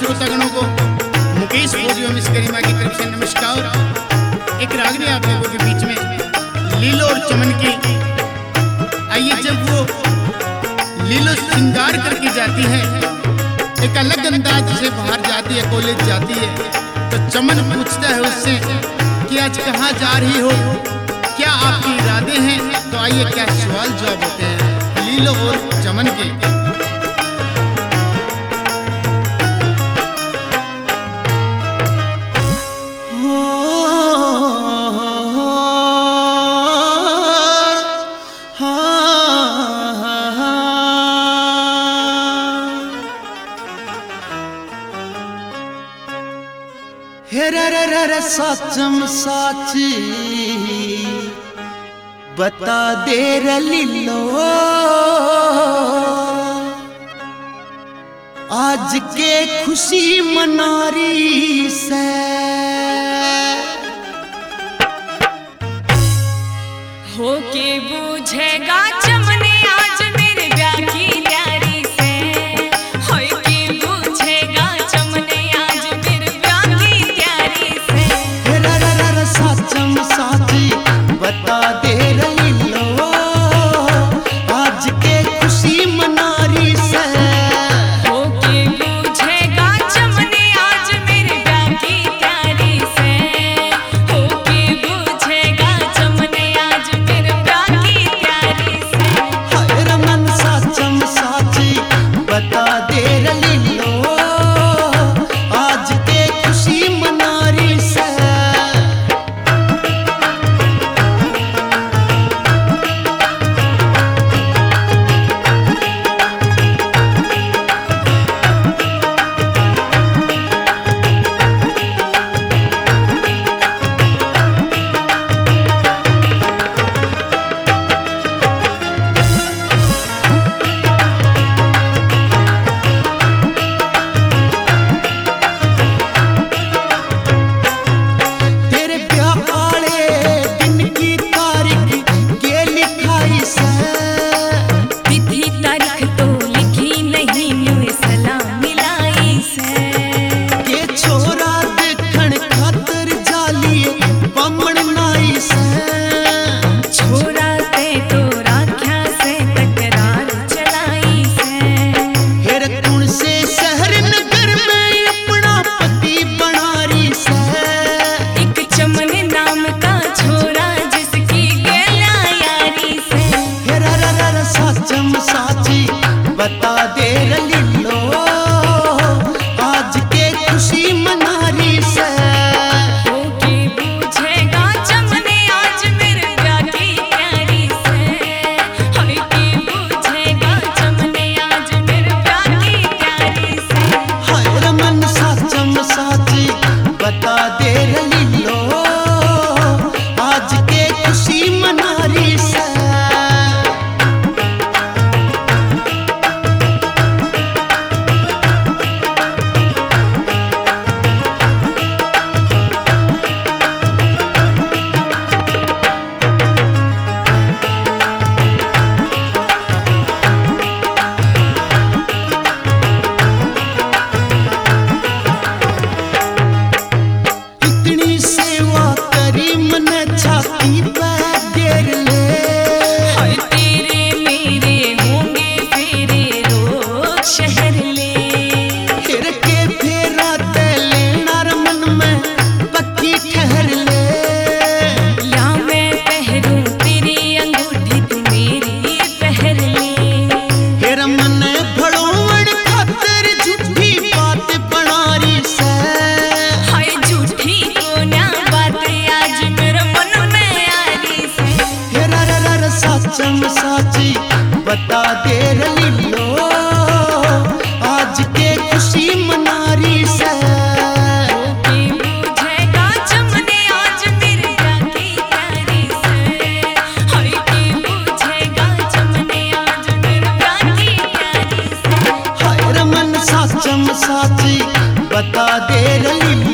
श्रोतागणों को मुकेश भोज एवं मिस गरिमा की तरफ से नमस्कार। एक रागनी आप लोगों के बीच में लीलो और चमन की। आइए, जब वो लीलो श्रृंगार करके जाती है, एक अलग अंदाज से बाहर जाती है, कॉलेज जाती है, तो चमन पूछता है उससे कि आज कहाँ जा रही हो, क्या आपके इरादे हैं। तो आइए, क्या सवाल जवाब होते हैं लीलो और चमन के। सचम साची बता दे लीलो, आज के खुशी मनारी से हो के बूझेगा चमने आज मेरे ब्याह की तैयारी से। हो के बूझेगा चमने आज मेरे ब्याह की तैयारी से। सचम साची बता दे लीलो, आज के खुशी मनारी से। हो के बूझेगा चमने आज मेरे ब्याह की तैयारी से। हो के बूझेगा चमने आज मेरे ब्याह की तैयारी से। हाय रमन सचम साची बता दे लीलो, आज के खुशी मनारी से। बता दे लीलो, आज के खुशी मनारी से। हो के बूझेगा चमने आज मेरे ब्याह की तैयारी से। हो के बूझेगा चमने आज मेरे ब्याह की तैयारी से। हाय रमन सचम साची बता दे लीलो, आज के खुशी मनारी से। सचम साची बता दे लीलो, आज के खुशी मनारी से। हो के बूझेगा चमने आज मेरे ब्याह की तैयारी से। हो के बूझेगा चमने आज मेरे ब्याह की तैयारी से। हाय रमन सचम साची बता दे लीलो।